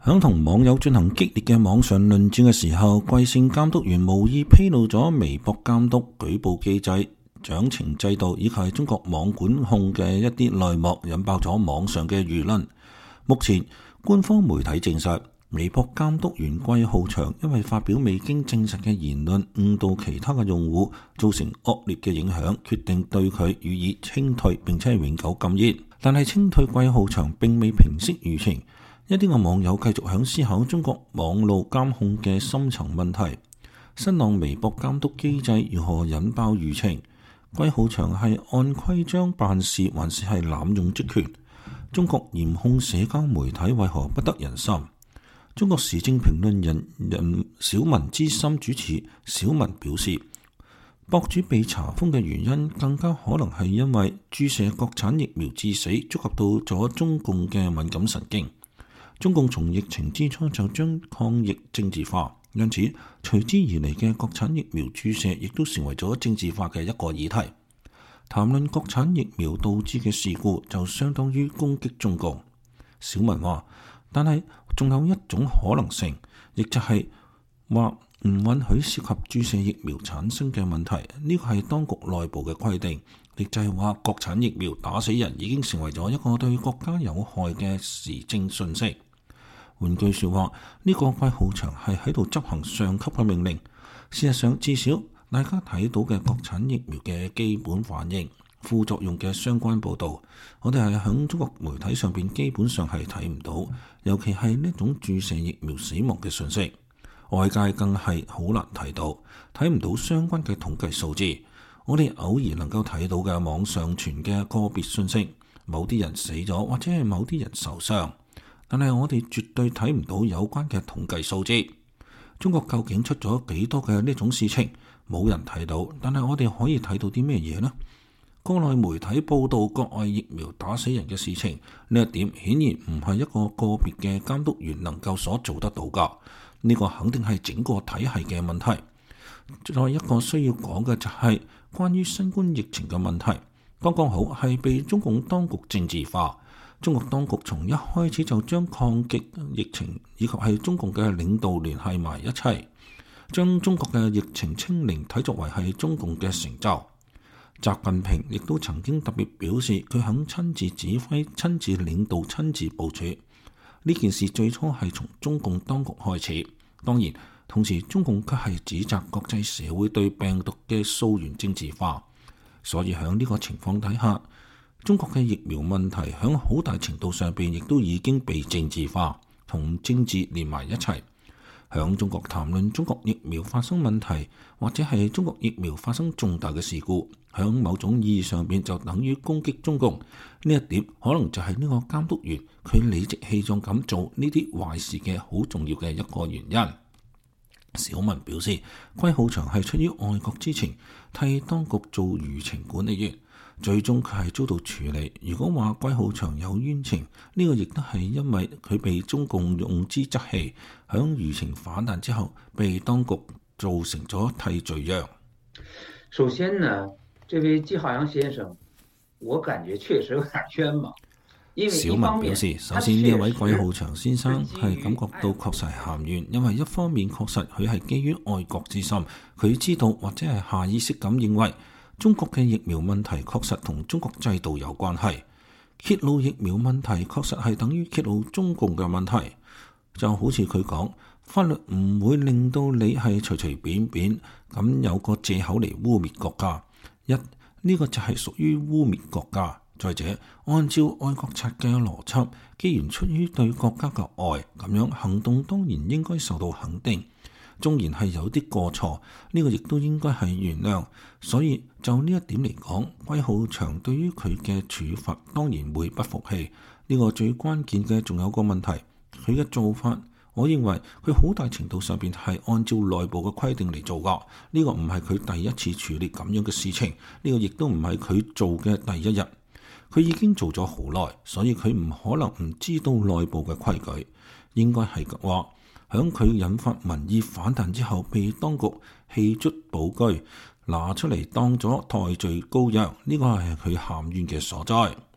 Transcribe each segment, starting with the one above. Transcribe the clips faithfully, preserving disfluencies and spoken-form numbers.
響同網友進行激烈嘅網上論戰嘅時候，貴姓監督員無意披露咗微博監督舉報機制、獎懲制度以及係中國網管控嘅一啲內幕，引爆咗網上嘅輿論。目前官方媒體證實，微博監督員季浩翔因為發表未經證實嘅言論，誤導其他嘅用戶，造成惡劣嘅影響，決定對佢予以清退，並且係永久禁言。但係清退季浩翔並未平息輿情。一啲嘅網友繼續響思考中國網路監控嘅深層問題，新浪微博監督機制如何引爆輿情？季浩翔係按規章辦事，還是係濫用職權？中國嚴控社交媒體為何不得人心？中國時政評論人人小文之心主持小文表示，博主被查封嘅原因更加可能係因為注射國產疫苗致死，觸及到咗中共嘅敏感神經。中共從疫情之初就將抗疫政治化，因此隨之而嚟嘅國產疫苗注射亦都成為咗政治化嘅一個議題。談論國產疫苗導致嘅事故，就相當於攻擊中共。小文話，但係仲有一種可能性，亦就係話唔允許涉及注射疫苗產生嘅問題。呢個係當局內部嘅規定，亦就係話國產疫苗打死人已經成為咗一個對國家有害嘅時政訊息。換句說話，呢、這個季浩翔係喺度執行上級嘅命令。事實上，至少大家睇到嘅國產疫苗嘅基本反應、副作用嘅相關報導，我哋係喺中國媒體上邊基本上係睇唔到，尤其係呢種注射疫苗死亡嘅信息，外界更係好難睇到，睇唔到相關嘅統計數字。我哋偶然能夠睇到嘅網上傳嘅個別信息，某啲人死咗或者係某啲人受傷。但係我哋絕對睇唔到有關嘅統計數字。中國究竟出咗幾多嘅呢種事情，冇人睇到。但係我哋可以睇到啲咩嘢呢？國內媒體報道國外疫苗打死人嘅事情，呢一點顯然唔係一個個別嘅監督員能夠所做得到噶。呢個肯定係整個體系嘅問題。再一個需要講嘅就係關於新冠疫情嘅問題，剛剛好係被中共當局政治化。中國當局從一開始就將抗擊疫情以及係中共嘅領導聯繫埋一齊，將中國嘅疫情清零睇作為係中共嘅成就。習近平亦都曾經特別表示，佢肯親自指揮、親自領導、親自部署呢件事。最初係從中共當局開始，當然同時中共卻係指責國際社會對病毒嘅溯源政治化。所以喺呢個情況底下，中國嘅疫苗問題響好大程度上邊亦都已經被政治化，同政治連埋一齊。響中國談論中國疫苗發生問題，或者係中國疫苗發生重大嘅事故，響某種意義上邊就等於攻擊中共。呢一點可能就係呢個監督員佢理直氣壯咁做呢啲壞事嘅好重要嘅一個原因。小文表示，季浩翔係出於愛國之情，替當局做輿情管理員。最終佢係遭到處理。如果話季浩翔有冤情，呢、這個亦都係因為佢被中共用之則氣，響輿情反彈之後，被當局造成咗替罪羊。 首先呢，這位季浩翔先生，我感覺確實有點冤嘛。 小文表示，首先呢一位季浩翔先生係感覺到確實係含冤，因為一方面確實佢係基於愛國之心，佢知道或者係下意識咁認為中國嘅疫苗問題確實同中國制度有關係，揭露疫苗問題確實係等於揭露中共嘅問題。就好似佢講，法律唔會令到你係隨隨便便咁有個借口嚟污衊國家。一，呢、這個就係屬於污衊國家。再者，按照愛國賊嘅邏輯，既然出於對國家嘅愛，咁樣行動當然應該受到肯定。縱然係有啲過錯，呢、這個亦都應該係原諒。所以就呢一點嚟講，季浩翔對於佢嘅處罰當然會不服氣。呢、這個最關鍵嘅仲有個問題，佢嘅做法，我認為佢好大程度上邊係按照內部嘅規定嚟做噶。呢、這個唔係佢第一次處理咁樣嘅事情，呢、這個亦都唔係佢做嘅第一日。佢已經做咗好耐，所以佢唔可能唔知道內部嘅規矩。應該係話，響佢引發民意反彈之後，被當局棄卒保車，拿出嚟當咗代罪羔羊，呢個係佢喊冤嘅所在。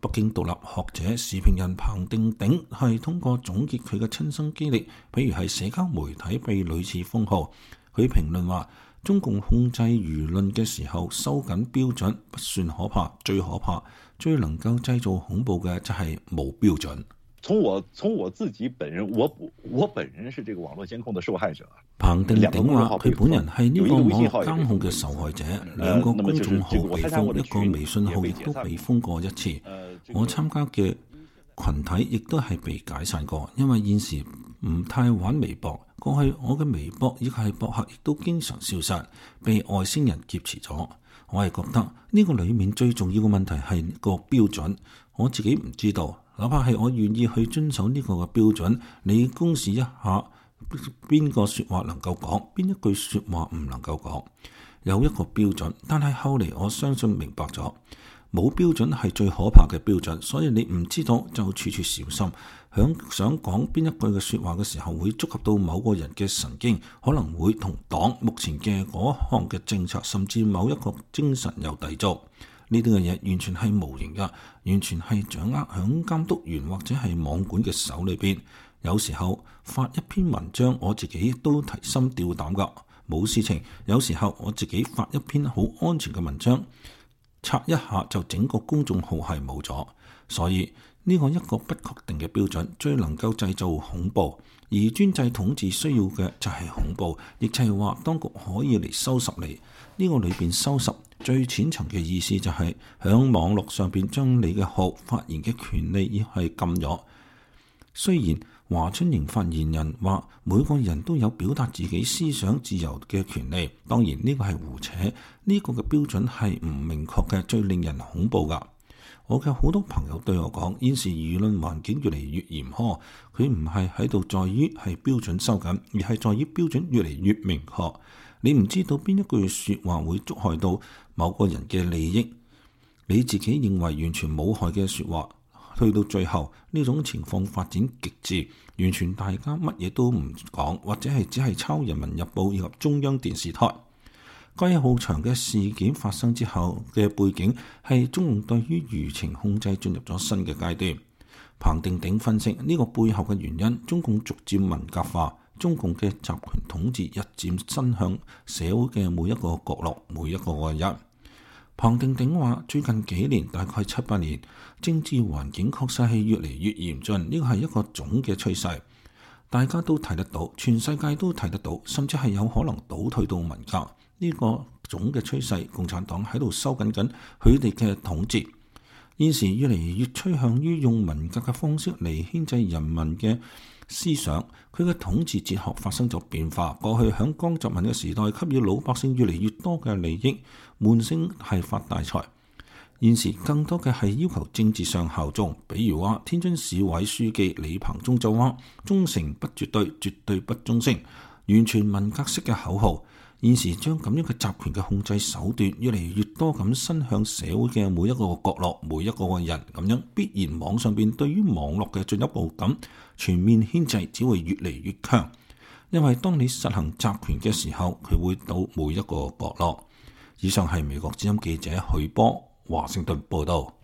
北京獨立學者、時評人彭定鼎係通過總結佢嘅親身經歷，譬如係社交媒體被屢次封號，佢評論話：中共控制輿論嘅時候收緊標準不算可怕，最可怕、最能夠製造恐怖嘅就係冇標準。 從我從我自己本人，我我本人是這個網絡監控的受害者。 彭定鼎話：佢本人係呢個網絡監控嘅受害者，兩個公眾號被封，一個微信號亦都被封過一次。我參加嘅群體亦都係被解散過，因為現時唔太玩微博。過去我嘅微博以及係博客亦都經常消失，被外星人劫持咗。我係覺得呢個裡面最重要嘅問題係個標準，我自己唔知道。哪怕係我願意去遵守呢個嘅標準，你公示一下邊個說話能夠講，邊一句說話唔能夠講，有一個標準。但係後嚟我相信明白咗，冇標準係最可怕嘅標準，所以你唔知道就處處小心。響想講邊一句嘅說話嘅時候，會觸及到某個人嘅神經，可能會同黨目前嘅嗰項嘅政策，甚至某一個精神有抵觸。呢啲嘅嘢完全係無形噶，完全係掌握響監督員或者係網管嘅手裏邊。有時候發一篇文章，我自己都提心吊膽噶，冇事情。有時候我自己發一篇好安全嘅文章，刷一下就整個公眾號係冇咗。所以呢個一個不確定嘅標準，最能夠製造恐怖。而專制統治需要嘅就係恐怖，亦就係話當局可以嚟收拾你。呢個裏邊收拾最淺層嘅意思就係響網絡上邊將你嘅號發言嘅權利已係禁咗。雖然華春瑩發言人話每個人都有表達自己思想自由嘅權利，當然呢個係胡扯，呢個嘅標準係唔明確嘅，最令人恐怖噶。我嘅好多朋友對我講，現時輿論環境越嚟越嚴苛，佢唔係喺度在於係標準收緊，而係在於標準越嚟越明確。你唔知道邊一句說話會觸害到某個人嘅利益，你自己認為完全冇害嘅說話，去到最後呢種情況發展極致，完全大家乜嘢都唔講，或者係只係抄《人民日報》以及中央電視台。該號場嘅事件發生之後嘅背景係中共對於輿情控制進入咗新嘅階段。彭定鼎分析呢個背後嘅原因，中共逐漸文革化，中共嘅集權統治日漸伸向社會嘅每一個角落，每一個個人。彭定鼎話：最近幾年，大概七八年，政治環境確實係越嚟越嚴峻，呢個係一個總嘅趨勢，大家都睇得到，全世界都睇得到，甚至係有可能倒退到文革。呢個總嘅趨勢，共產黨喺度收緊緊佢哋嘅統治。現時越嚟越趨向於用文革嘅方式嚟牽制人民嘅思想，佢嘅統治哲學發生咗變化。過去響江澤民嘅時代，給予老百姓越嚟越多嘅利益，悶聲係發大財。現時更多嘅係要求政治上效忠，比如話天津市委書記李鵬忠就話：忠誠不絕對，絕對不忠誠，完全文革式嘅口號。現時將咁樣嘅集權嘅控制手段越嚟越多咁伸向社會嘅每一個角落，每一個個人，咁樣必然網上邊對於網絡嘅進一步咁全面牽制只會越嚟越強。因為當你實行集權嘅時候，佢會到每一個角落。以上係美國之音記者許波華盛頓報道。